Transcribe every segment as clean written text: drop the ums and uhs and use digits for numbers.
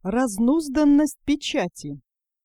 Разнузданность печати.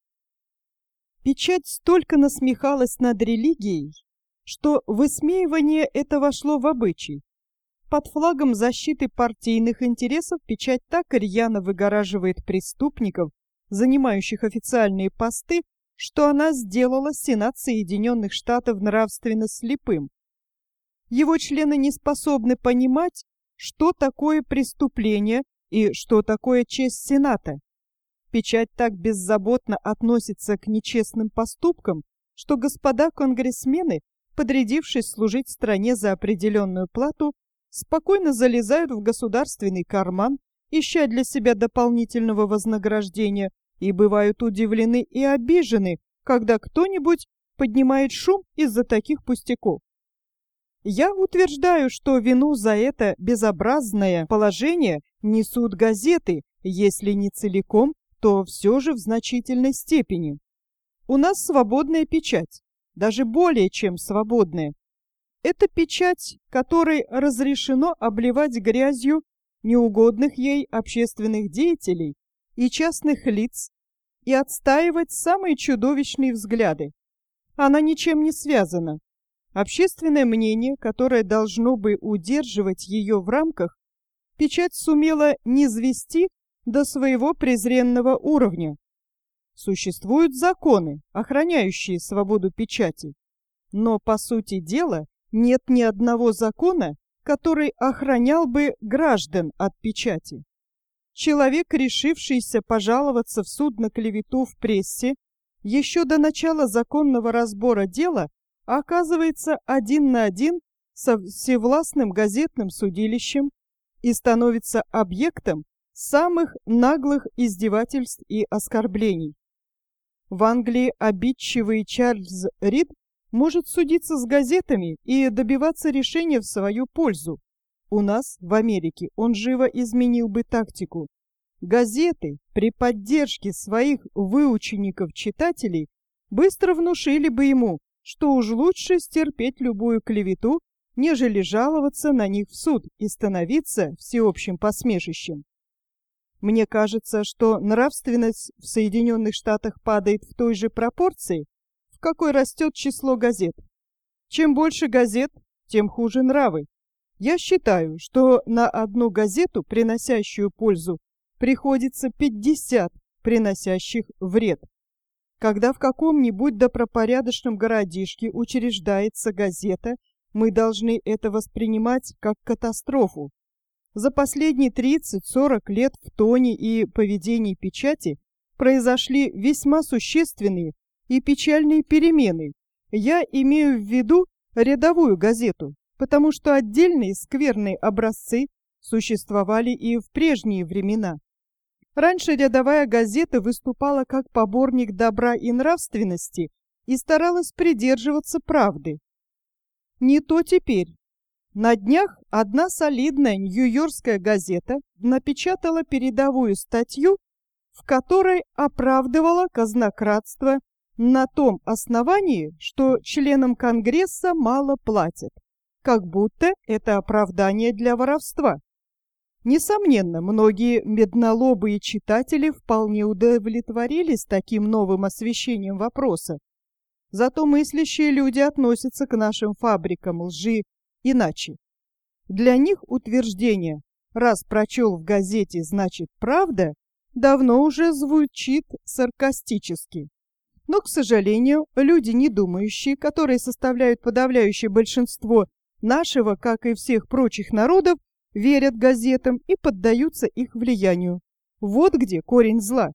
Печать столько насмехалась над религией, что высмеивание это вошло в обычай. Под флагом защиты партийных интересов печать так рьяно выгораживает преступников, занимающих официальные посты, что она сделала Сенат Соединенных Штатов нравственно слепым. Его члены не способны понимать, что такое преступление и что такое честь Сената. Печать так беззаботно относится к нечестным поступкам, что господа конгрессмены, подрядившись служить стране за определенную плату, спокойно залезают в государственный карман, ища для себя дополнительного вознаграждения, и бывают удивлены и обижены, когда кто-нибудь поднимает шум из-за таких пустяков. Я утверждаю, что вину за это безобразное положение несут газеты, если не целиком, то все же в значительной степени. У нас свободная печать, даже более чем свободная. Это печать, которой разрешено обливать грязью неугодных ей общественных деятелей и частных лиц и отстаивать самые чудовищные взгляды. Она ничем не связана. Общественное мнение, которое должно бы удерживать ее в рамках, печать сумела низвести до своего презренного уровня. Существуют законы, охраняющие свободу печати, но, по сути дела, нет ни одного закона, который охранял бы граждан от печати. Человек, решившийся пожаловаться в суд на клевету в прессе, еще до начала законного разбора дела оказывается один на один со всевластным газетным судилищем и становится объектом самых наглых издевательств и оскорблений. В Англии обидчивый Чарльз Рид может судиться с газетами и добиваться решения в свою пользу. У нас, в Америке, он живо изменил бы тактику. Газеты при поддержке своих выучеников-читателей быстро внушили бы ему, что уж лучше стерпеть любую клевету, нежели жаловаться на них в суд и становиться всеобщим посмешищем. Мне кажется, что нравственность в Соединенных Штатах падает в той же пропорции, в какой растет число газет. Чем больше газет, тем хуже нравы. Я считаю, что на одну газету, приносящую пользу, приходится 50 приносящих вред. Когда в каком-нибудь добропорядочном городишке учреждается газета, мы должны это воспринимать как катастрофу. За последние 30-40 лет в тоне и поведении печати произошли весьма существенные и печальные перемены. Я имею в виду рядовую газету, потому что отдельные скверные образцы существовали и в прежние времена. Раньше рядовая газета выступала как поборник добра и нравственности и старалась придерживаться правды. Не то теперь. На днях одна солидная нью-йоркская газета напечатала передовую статью, в которой оправдывала казнократство на том основании, что членам Конгресса мало платят, как будто это оправдание для воровства. Несомненно, многие меднолобые читатели вполне удовлетворились таким новым освещением вопроса. Зато мыслящие люди относятся к нашим фабрикам лжи иначе. Для них утверждение «раз прочел в газете, значит правда» давно уже звучит саркастически. Но, к сожалению, люди недумающие, которые составляют подавляющее большинство нашего, как и всех прочих народов, верят газетам и поддаются их влиянию. Вот где корень зла.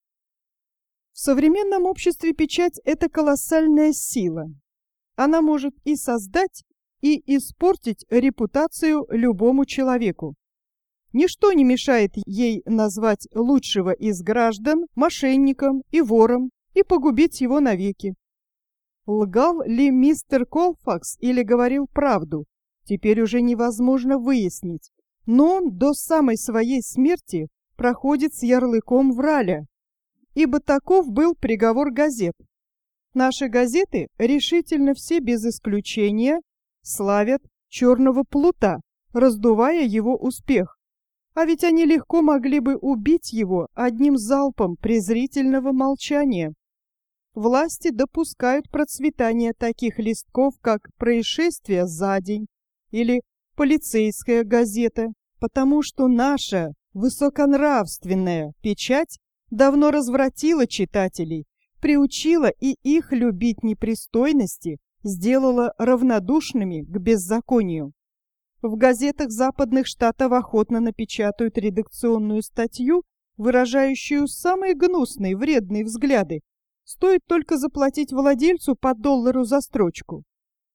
В современном обществе печать – это колоссальная сила. Она может и создать, и испортить репутацию любому человеку. Ничто не мешает ей назвать лучшего из граждан мошенником и вором и погубить его навеки. Лгал ли мистер Колфакс или говорил правду, теперь уже невозможно выяснить, но он до самой своей смерти проходит с ярлыком враля, ибо таков был приговор газет. Наши газеты решительно все без исключения славят черного плута, раздувая его успех. А ведь они легко могли бы убить его одним залпом презрительного молчания. Власти допускают процветание таких листков, как «Происшествие за день» или «Полицейская газета», потому что наша высоконравственная печать давно развратила читателей, приучила и их любить непристойности, сделала равнодушными к беззаконию. В газетах западных штатов охотно напечатают редакционную статью, выражающую самые гнусные, вредные взгляды. Стоит только заплатить владельцу по $1 за строчку.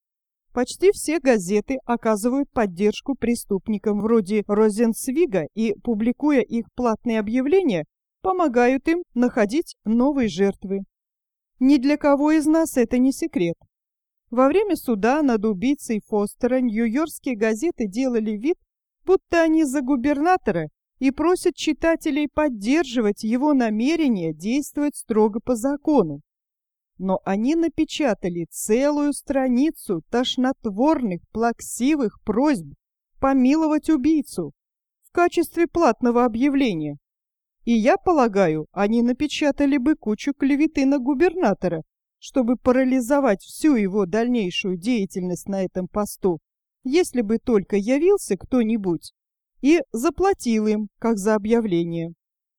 Почти все газеты оказывают поддержку преступникам вроде Розенцвига и, публикуя их платные объявления, помогают им находить новые жертвы. Ни для кого из нас это не секрет. Во время суда над убийцей Фостера нью-йоркские газеты делали вид, будто они за губернатора, и просят читателей поддерживать его намерение действовать строго по закону. Но они напечатали целую страницу тошнотворных, плаксивых просьб помиловать убийцу в качестве платного объявления. И я полагаю, они напечатали бы кучу клеветы на губернатора, чтобы парализовать всю его дальнейшую деятельность на этом посту, если бы только явился кто-нибудь и заплатил им, как за объявление.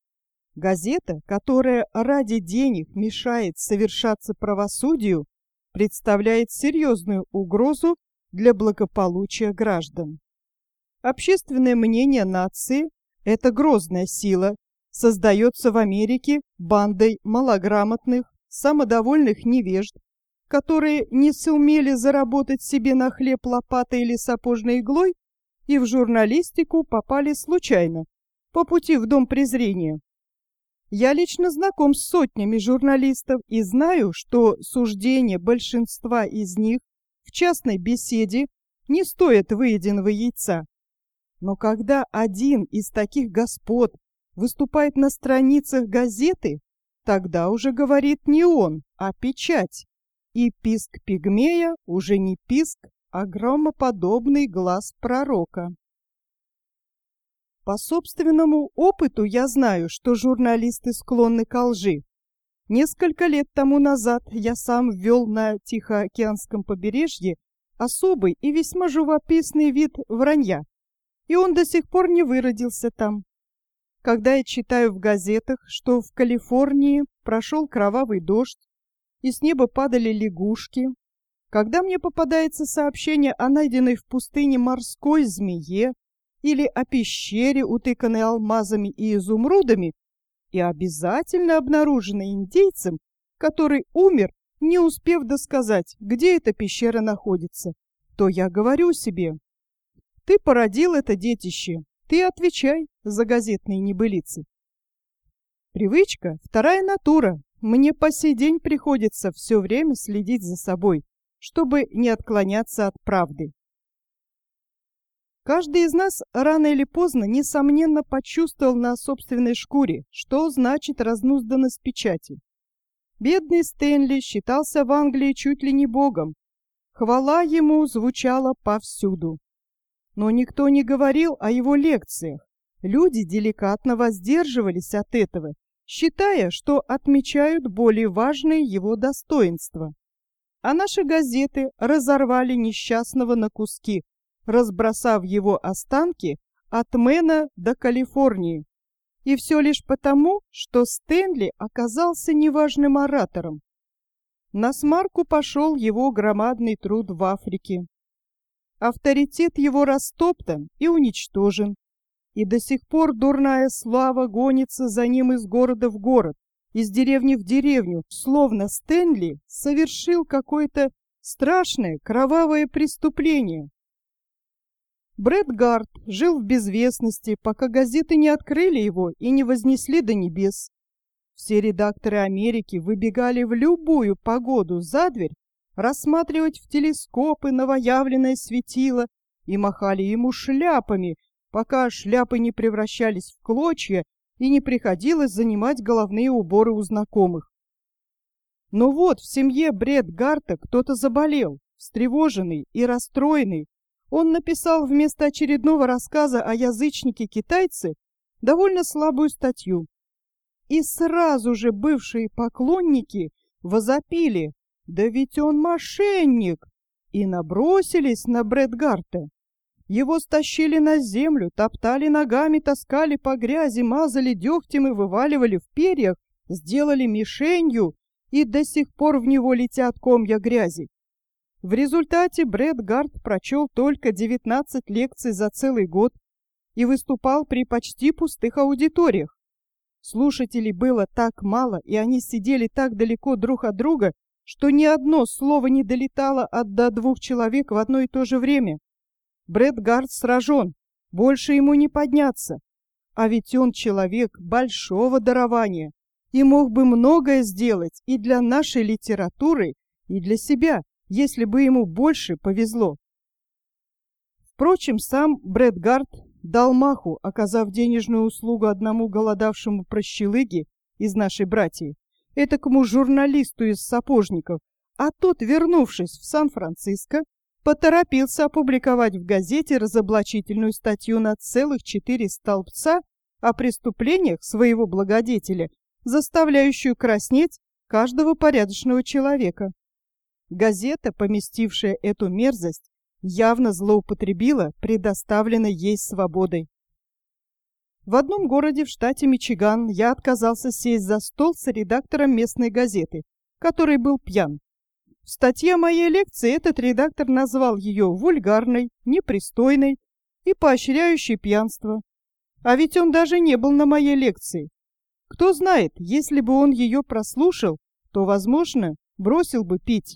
Газета, которая ради денег мешает совершаться правосудию, представляет серьезную угрозу для благополучия граждан. Общественное мнение нации – это грозная сила, создается в Америке бандой малограмотных, самодовольных невежд, которые не сумели заработать себе на хлеб лопатой или сапожной иглой и в журналистику попали случайно, по пути в дом презрения. Я лично знаком с сотнями журналистов и знаю, что суждения большинства из них в частной беседе не стоят выеденного яйца. Но когда один из таких господ выступает на страницах газеты, тогда уже говорит не он, а печать. И писк пигмея уже не писк, а громоподобный глаз пророка. По собственному опыту я знаю, что журналисты склонны к лжи. Несколько лет тому назад я сам ввел на Тихоокеанском побережье особый и весьма живописный вид вранья, и он до сих пор не выродился там. Когда я читаю в газетах, что в Калифорнии прошел кровавый дождь, и с неба падали лягушки, когда мне попадается сообщение о найденной в пустыне морской змее или о пещере, утыканной алмазами и изумрудами, и обязательно обнаруженной индейцем, который умер, не успев досказать, где эта пещера находится, то я говорю себе: ты породил это детище, ты отвечай за газетные небылицы. Привычка – вторая натура. Мне по сей день приходится все время следить за собой, чтобы не отклоняться от правды. Каждый из нас рано или поздно, несомненно, почувствовал на собственной шкуре, что значит разнузданность печати. Бедный Стэнли считался в Англии чуть ли не богом. Хвала ему звучала повсюду. Но никто не говорил о его лекциях. Люди деликатно воздерживались от этого, считая, что отмечают более важные его достоинства. А наши газеты разорвали несчастного на куски, разбросав его останки от Мэна до Калифорнии. И все лишь потому, что Стэнли оказался неважным оратором. Насмарку пошел его громадный труд в Африке. Авторитет его растоптан и уничтожен, и до сих пор дурная слава гонится за ним из города в город, из деревни в деревню, словно Стэнли совершил какое-то страшное кровавое преступление. Брэд Гарт жил в безвестности, пока газеты не открыли его и не вознесли до небес. Все редакторы Америки выбегали в любую погоду за дверь рассматривать в телескопы новоявленное светило и махали ему шляпами, пока шляпы не превращались в клочья и не приходилось занимать головные уборы у знакомых. Но вот в семье Брэд Гарта кто-то заболел, встревоженный и расстроенный. Он написал вместо очередного рассказа о язычнике-китайце довольно слабую статью. И сразу же бывшие поклонники возопили: «Да ведь он мошенник!» и набросились на Бретгарта. Его стащили на землю, топтали ногами, таскали по грязи, мазали дегтем и вываливали в перьях, сделали мишенью, и до сих пор в него летят комья грязи. В результате Бретгарт прочел только 19 лекций за целый год и выступал при почти пустых аудиториях. Слушателей было так мало, и они сидели так далеко друг от друга, что ни одно слово не долетало до 2 человек в одно и то же время. Бретгарт сражен, больше ему не подняться. А ведь он человек большого дарования и мог бы многое сделать и для нашей литературы, и для себя, если бы ему больше повезло. Впрочем, сам Бретгарт дал маху, оказав денежную услугу одному голодавшему прощелыге из нашей братьи, этакому журналисту из сапожников, а тот, вернувшись в Сан-Франциско, поторопился опубликовать в газете разоблачительную статью на целых 4 столбца о преступлениях своего благодетеля, заставляющую краснеть каждого порядочного человека. Газета, поместившая эту мерзость, явно злоупотребила предоставленной ей свободой. В одном городе в штате Мичиган я отказался сесть за стол с редактором местной газеты, который был пьян. В статье моей лекции этот редактор назвал ее вульгарной, непристойной и поощряющей пьянство. А ведь он даже не был на моей лекции. Кто знает, если бы он ее прослушал, то, возможно, бросил бы пить.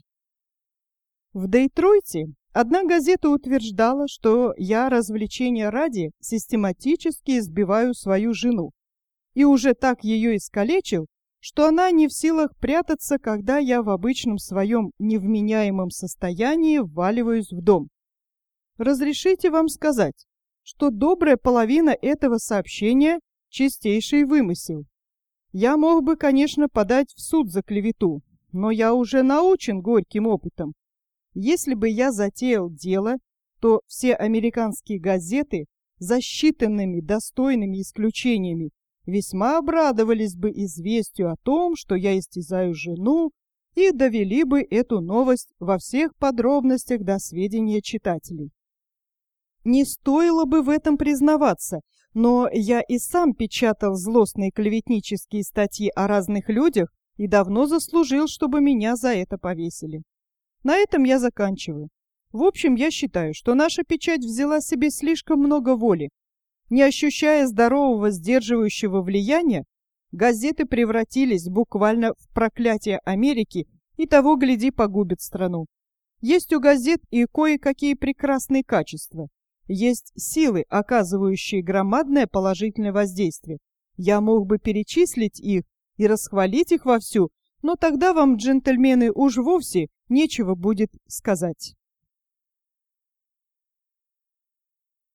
В Детройте одна газета утверждала, что я развлечения ради систематически избиваю свою жену, и уже так ее искалечил, что она не в силах прятаться, когда я в обычном своем невменяемом состоянии вваливаюсь в дом. Разрешите вам сказать, что добрая половина этого сообщения – чистейший вымысел. Я мог бы, конечно, подать в суд за клевету, но я уже научен горьким опытом. Если бы я затеял дело, то все американские газеты, за считанными достойными исключениями, весьма обрадовались бы известию о том, что я истязаю жену, и довели бы эту новость во всех подробностях до сведения читателей. Не стоило бы в этом признаваться, но я и сам печатал злостные клеветнические статьи о разных людях и давно заслужил, чтобы меня за это повесили. На этом я заканчиваю. В общем, я считаю, что наша печать взяла себе слишком много воли. Не ощущая здорового сдерживающего влияния, газеты превратились буквально в проклятие Америки и того, гляди, погубят страну. Есть у газет и кое-какие прекрасные качества. Есть силы, оказывающие громадное положительное воздействие. Я мог бы перечислить их и расхвалить их вовсю, но тогда вам, джентльмены, уж вовсе нечего будет сказать.